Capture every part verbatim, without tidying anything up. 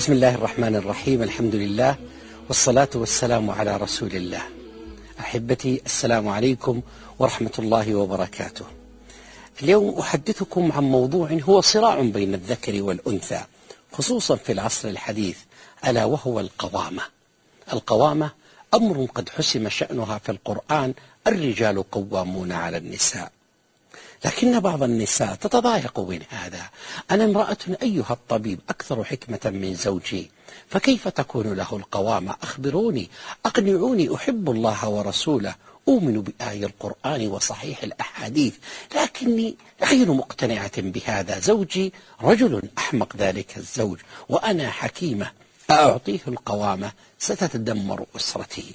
بسم الله الرحمن الرحيم. الحمد لله والصلاة والسلام على رسول الله. أحبتي، السلام عليكم ورحمة الله وبركاته. اليوم أحدثكم عن موضوع هو صراع بين الذكر والأنثى، خصوصا في العصر الحديث، ألا وهو القوامة. القوامة أمر قد حسم شأنها في القرآن: الرجال قوامون على النساء. لكن بعض النساء تتضايق من هذا. أنا امرأة أيها الطبيب أكثر حكمة من زوجي، فكيف تكون له القوامة؟ أخبروني، أقنعوني. أحب الله ورسوله، أؤمن بآي القرآن وصحيح الأحاديث، لكني غير مقتنعة بهذا. زوجي رجل أحمق ذلك الزوج، وأنا حكيمة، أعطيه القوامة ستتدمر أسرتي.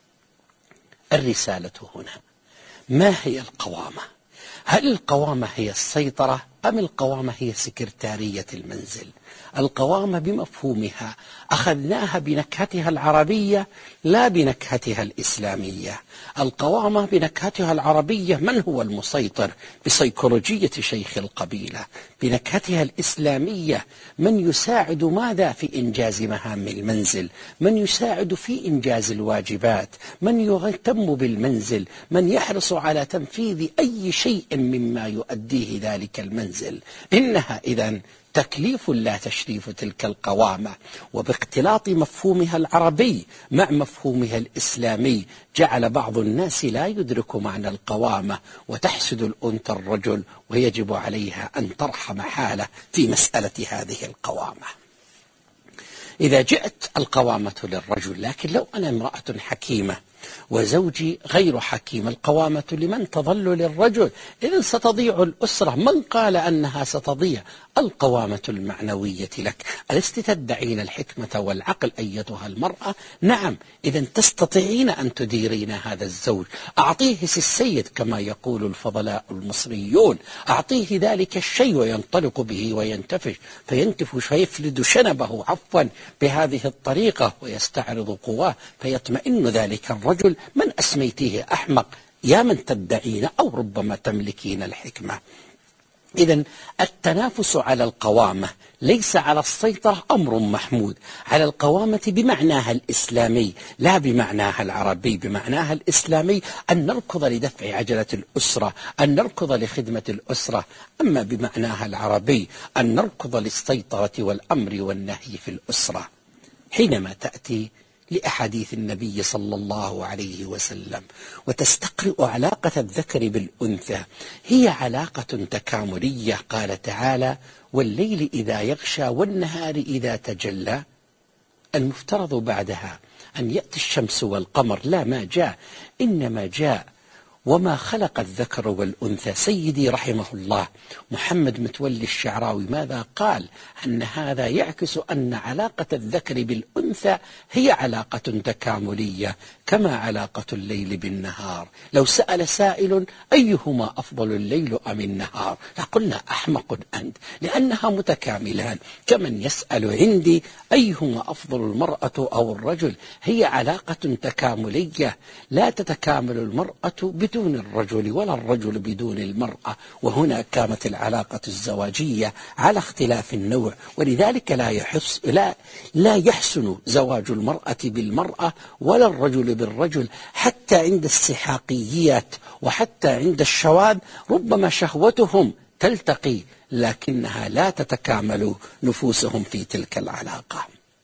الرسالة هنا: ما هي القوامة؟ هل القوامة هي السيطرة أم القوامة هي سكرتارية المنزل؟ القوامة بمفهومها أخذناها بنكهتها العربية لا بنكهتها الإسلامية. القوامة بنكهتها العربية: من هو المسيطر؟ بسيكولوجية شيخ القبيلة. بنكهتها الإسلامية: من يساعد ماذا في إنجاز مهام المنزل، من يساعد في إنجاز الواجبات، من يهتم بالمنزل، من يحرص على تنفيذ أي شيء مما يؤديه ذلك المنزل. إنها إذن تكليف لا تشريف تلك القوامة، وباختلاط مفهومها العربي مع مفهومها الإسلامي جعل بعض الناس لا يدرك معنى القوامة، وتحسد الأنثى الرجل، ويجب عليها أن ترحم حاله في مسألة هذه القوامة. إذا جاءت القوامة للرجل، لكن لو أنا امرأة حكيمة وزوجي غير حكيم، القوامة لمن تظل للرجل؟ إذن ستضيع الأسرة. من قال أنها ستضيع؟ القوامة المعنوية لك. ألست تدعين الحكمة والعقل أيتها المرأة؟ نعم. إذن تستطيعين أن تديرين هذا الزوج. أعطيه السيد كما يقول الفضلاء المصريون، أعطيه ذلك الشيء وينطلق به وينتفش، فينتفش فيفلد شنبه عفوا بهذه الطريقة ويستعرض قواه، فيطمئن ذلك الرجل. من أسميتيه أحمق يا من تدعين أو ربما تملكين الحكمة؟ إذن التنافس على القوامة ليس على السيطرة أمر محمود، على القوامة بمعناها الإسلامي لا بمعناها العربي. بمعناها الإسلامي أن نركض لدفع عجلة الأسرة، أن نركض لخدمة الأسرة. أما بمعناها العربي أن نركض للسيطرة والأمر والنهي في الأسرة. حينما تأتي لأحاديث النبي صلى الله عليه وسلم وتستقرئ علاقة الذكر بالأنثى، هي علاقة تكاملية. قال تعالى: والليل إذا يغشى والنهار إذا تجلى. المفترض بعدها أن يأتي الشمس والقمر، لا، ما جاء، إنما جاء وما خلق الذكر والأنثى. سيدي رحمه الله محمد متولي الشعراوي ماذا قال؟ أن هذا يعكس أن علاقة الذكر بالأنثى هي علاقة تكاملية، كما علاقة الليل بالنهار. لو سأل سائل أيهما أفضل، الليل أم النهار، لقلنا أحمق أنت، لأنها متكاملان. كمن يسأل عندي أيهما أفضل، المرأة أو الرجل. هي علاقة تكاملية، لا تتكامل المرأة بدون الرجل ولا الرجل بدون المرأة. وهنا كانت العلاقة الزواجية على اختلاف النوع، ولذلك لا يحس لا لا يحسن زواج المرأة بالمرأة ولا الرجل بالرجل. حتى عند السحاقيات وحتى عند الشواذ ربما شهوتهم تلتقي، لكنها لا تتكامل نفوسهم في تلك العلاقة.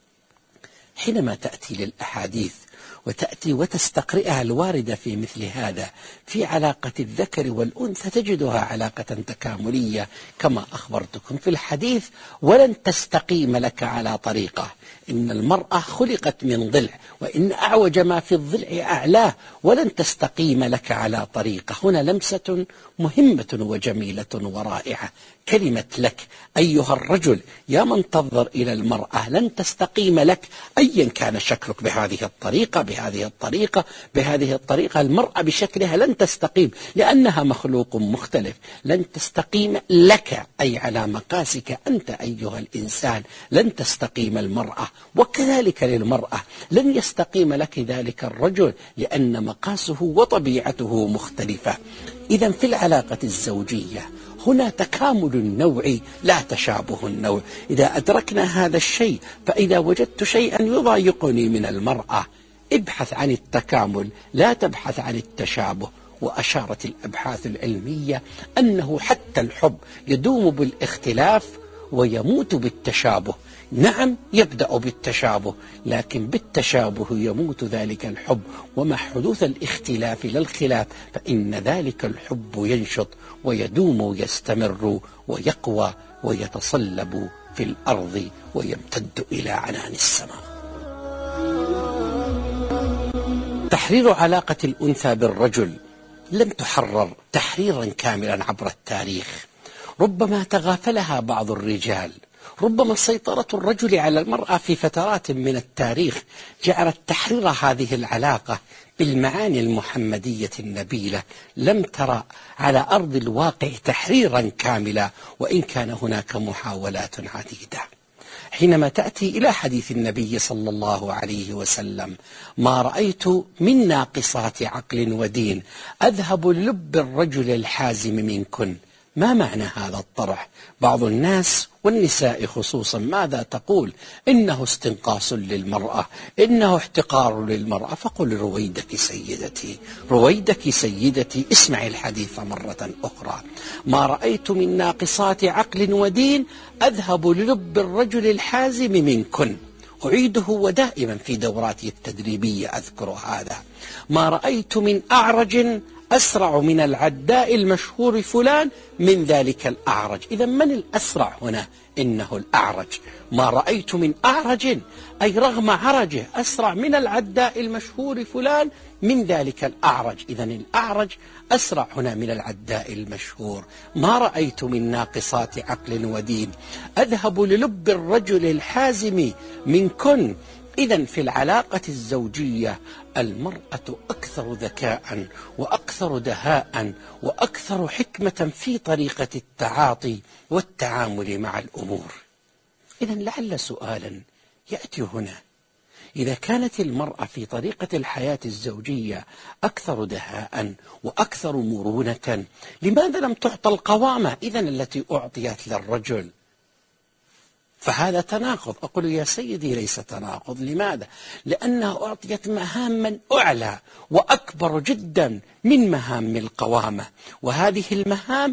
حينما تأتي للأحاديث وتأتي وتستقرئها الواردة في مثل هذا في علاقة الذكر والأنثى، تجدها علاقة تكاملية كما أخبرتكم في الحديث: ولن تستقيم لك على طريقة. إن المرأة خلقت من ضلع، وإن أعوج ما في الضلع أعلاه، ولن تستقيم لك على طريقة. هنا لمسة مهمة وجميلة ورائعة. كلمة لك أيها الرجل يا من تنظر إلى المرأة، لن تستقيم لك أيا كان شكلك بهذه الطريقة بهذه الطريقة بهذه الطريقة. المرأة بشكلها لن تستقيم لأنها مخلوق مختلف. لن تستقيم لك أي على مقاسك أنت أيها الإنسان، لن تستقيم المرأة. وكذلك للمرأة لن يستقيم لك ذلك الرجل، لأن مقاسه وطبيعته مختلفة. إذن في العلاقة الزوجية هنا تكامل النوع لا تشابه النوع. إذا أدركنا هذا الشيء، فإذا وجدت شيئا يضايقني من المرأة ابحث عن التكامل، لا تبحث عن التشابه. وأشارت الأبحاث العلمية أنه حتى الحب يدوم بالاختلاف ويموت بالتشابه. نعم، يبدأ بالتشابه، لكن بالتشابه يموت ذلك الحب، ومع حدوث الاختلاف لا الخلاف فإن ذلك الحب ينشط ويدوم ويستمر ويقوى ويتصلب في الأرض ويمتد إلى عنان السماء. تحرير علاقة الأنثى بالرجل لم تحرر تحريرا كاملا عبر التاريخ، ربما تغافلها بعض الرجال، ربما سيطرة الرجل على المرأة في فترات من التاريخ جعلت تحرير هذه العلاقة بالمعاني المحمدية النبيلة لم ترى على أرض الواقع تحريرا كاملا، وإن كان هناك محاولات عديدة. حينما تأتي إلى حديث النبي صلى الله عليه وسلم: ما رأيت من ناقصات عقل ودين أذهب لب الرجل الحازم منكن. ما معنى هذا الطرح؟ بعض الناس والنساء خصوصا ماذا تقول؟ إنه استنقاص للمرأة، إنه احتقار للمرأة. فقل رويدك سيدتي، رويدك سيدتي، اسمع الحديث مرة أخرى. ما رأيت من ناقصات عقل ودين أذهب للب الرجل الحازم منكن. أعيده ودائما في دوراتي التدريبية أذكر هذا. ما رأيت من أعرج أسرع من العداء المشهور فلان من ذلك الأعرج. إذا من الأسرع هنا؟ إنه الأعرج. ما رأيت من أعرج أي رغم عرجه أسرع من العداء المشهور فلان من ذلك الأعرج. إذا الأعرج أسرع هنا من العداء المشهور. ما رأيت من ناقصات عقل ودين أذهب للب الرجل الحازم منكن. إذا في العلاقة الزوجية المرأة أكثر ذكاء وأكثر دهاء وأكثر حكمة في طريقة التعاطي والتعامل مع الأمور. إذا لعل سؤالا يأتي هنا: إذا كانت المرأة في طريقة الحياة الزوجية أكثر دهاء وأكثر مرونة، لماذا لم تعطى القوامة إذن التي أعطيت للرجل؟ فهذا تناقض. أقول يا سيدي ليس تناقض. لماذا؟ لأنها أعطيت مهاما أعلى وأكبر جدا من مهام القوامة، وهذه المهام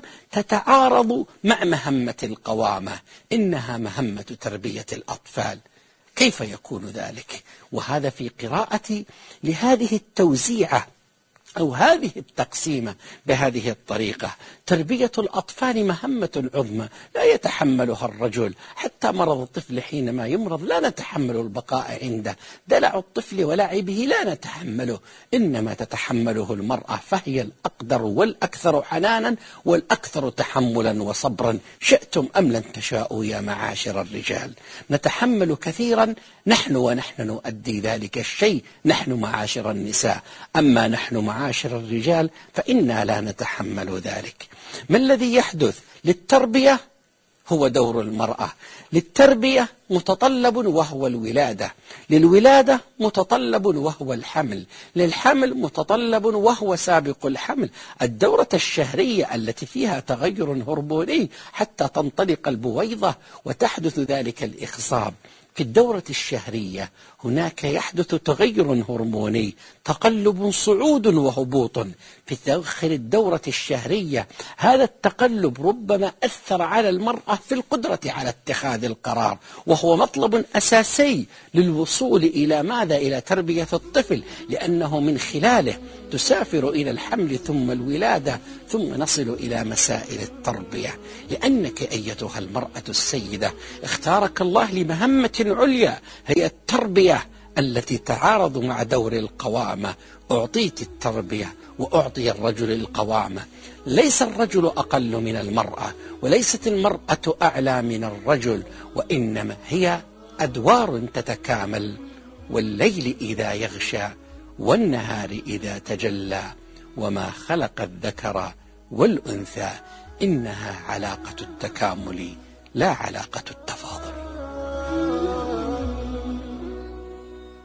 تتعارض مع مهمة القوامة، إنها مهمة تربية الأطفال. كيف يكون ذلك؟ وهذا في قراءتي لهذه التوزيعة أو هذه التقسيمة بهذه الطريقة. تربية الأطفال مهمة عظمى لا يتحملها الرجل، حتى مرض الطفل حينما يمرض لا نتحمل البقاء عنده، دلع الطفل ولعبه لا نتحمله، إنما تتحمله المرأة، فهي الأقدر والأكثر حنانا والأكثر تحملا وصبرا، شئتم أم لن تشاءوا يا معاشر الرجال. نتحمل كثيرا نحن ونحن نؤدي ذلك الشيء، نحن معاشر النساء. أما نحن معاشر الرجال فإنا لا نتحمل ذلك. ما الذي يحدث؟ للتربية هو دور المرأة، للتربية متطلب وهو الولادة، للولادة متطلب وهو الحمل، للحمل متطلب وهو سابق الحمل، الدورة الشهرية التي فيها تغير هرموني حتى تنطلق البويضة وتحدث ذلك الإخصاب. في الدورة الشهرية هناك يحدث تغير هرموني، تقلب صعود وهبوط في داخل الدورة الشهرية. هذا التقلب ربما أثر على المرأة في القدرة على اتخاذ القرار، وهو مطلب أساسي للوصول إلى ماذا؟ إلى تربية الطفل، لأنه من خلاله تسافر إلى الحمل ثم الولادة ثم نصل إلى مسائل التربية. لأنك أيتها المرأة السيدة اختارك الله لمهمة عليا هي التربية التي تعارض مع دور القوامة. أعطيت التربية وأعطي الرجل القوامة. ليس الرجل أقل من المرأة، وليست المرأة أعلى من الرجل، وإنما هي أدوار تتكامل. والليل إذا يغشى والنهار إذا تجلى وما خلق الذكر والأنثى إنها علاقة التكامل لا علاقة التفاضل.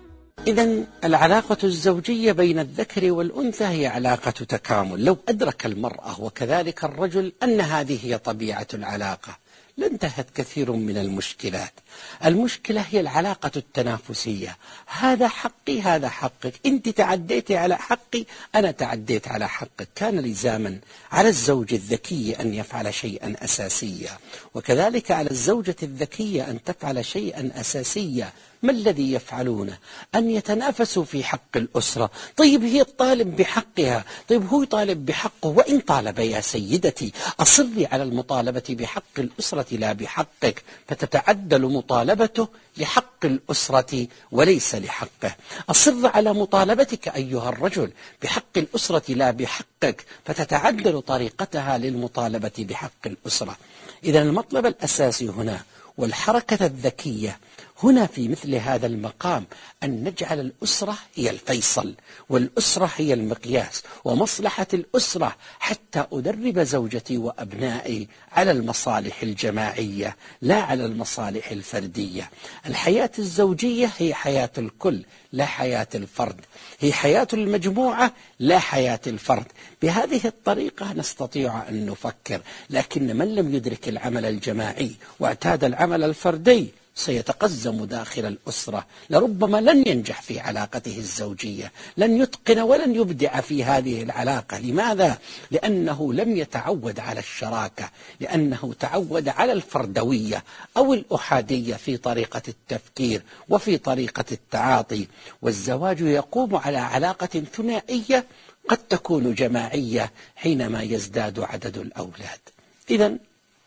إذن العلاقة الزوجية بين الذكر والأنثى هي علاقة تكامل. لو أدرك المرأة وكذلك الرجل أن هذه هي طبيعة العلاقة لانتهت كثير من المشكلات. المشكلة هي العلاقة التنافسية، هذا حقي هذا حقك، أنت تعديتي على حقي أنا تعديت على حقك. كان لزاما على الزوج الذكي أن يفعل شيئا أساسيا، وكذلك على الزوجة الذكية أن تفعل شيئا أساسيا. ما الذي يفعلونه؟ أن يتنافسوا في حق الأسرة. طيب هي تطالب بحقها، طيب هو يطالب بحقه، وإن طالب يا سيدتي أصري على المطالبة بحق الأسرة لا بحقك، فتتعدل مطالبته لحق الأسرة وليس لحقه. أصر على مطالبتك أيها الرجل بحق الأسرة لا بحقك، فتتعدل طريقتها للمطالبة بحق الأسرة. إذن المطلب الأساسي هنا والحركة الذكية هنا في مثل هذا المقام أن نجعل الأسرة هي الفيصل، والأسرة هي المقياس، ومصلحة الأسرة حتى أدرب زوجتي وأبنائي على المصالح الجماعية لا على المصالح الفردية. الحياة الزوجية هي حياة الكل لا حياة الفرد، هي حياة المجموعة لا حياة الفرد. بهذه الطريقة نستطيع أن نفكر، لكن من لم يدرك العمل الجماعي واعتاد العمل الفردي سيتقزم داخل الأسرة، لربما لن ينجح في علاقته الزوجية، لن يتقن ولن يبدع في هذه العلاقة. لماذا؟ لأنه لم يتعود على الشراكة، لأنه تعود على الفردوية أو الأحادية في طريقة التفكير وفي طريقة التعاطي. والزواج يقوم على علاقة ثنائية قد تكون جماعية حينما يزداد عدد الأولاد. إذن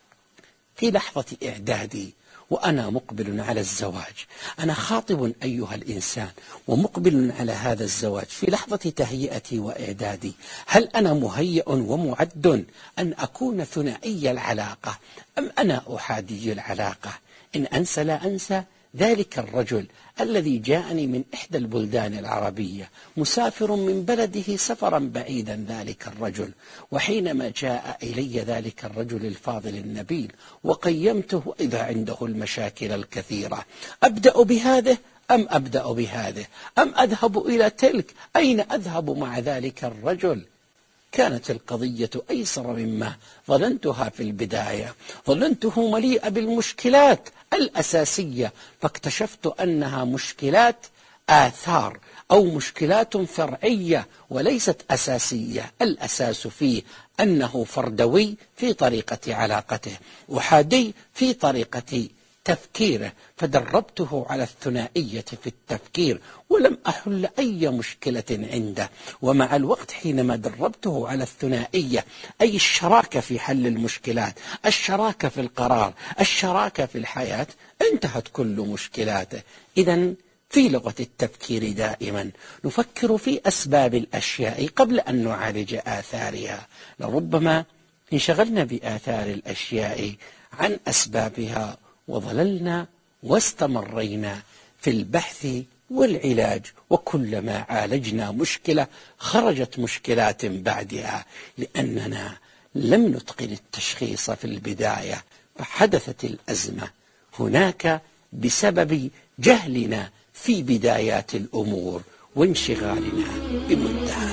في لحظة إعدادي وأنا مقبل على الزواج، أنا خاطب أيها الإنسان ومقبل على هذا الزواج، في لحظة تهيئتي وإعدادي هل أنا مهيئ ومعد أن أكون ثنائي العلاقة أم أنا أحادي العلاقة؟ إن أنسى لا أنسى ذلك الرجل الذي جاءني من إحدى البلدان العربية، مسافر من بلده سفرا بعيدا ذلك الرجل، وحينما جاء إلي ذلك الرجل الفاضل النبيل وقيمته إذا عنده المشاكل الكثيرة، أبدأ بهذه أم أبدأ بهذه أم أذهب إلى تلك؟ أين أذهب مع ذلك الرجل؟ كانت القضية أيسر مما ظننتها في البداية، ظننته مليء بالمشكلات الأساسية، فاكتشفت أنها مشكلات آثار أو مشكلات فرعية وليست أساسية. الأساس فيه أنه فردوي في طريقة علاقته، أحادي في طريقة تفكيره، فدربته على الثنائية في التفكير ولم أحل أي مشكلة عنده. ومع الوقت حينما دربته على الثنائية أي الشراكة في حل المشكلات، الشراكة في القرار، الشراكة في الحياة، انتهت كل مشكلاته. إذن في لغة التفكير دائما نفكر في أسباب الأشياء قبل أن نعالج آثارها. لربما انشغلنا بآثار الأشياء عن أسبابها وظللنا واستمرينا في البحث والعلاج، وكلما عالجنا مشكلة خرجت مشكلات بعدها، لأننا لم نتقن التشخيص في البداية فحدثت الأزمة هناك بسبب جهلنا في بدايات الأمور وانشغالنا بمنتهى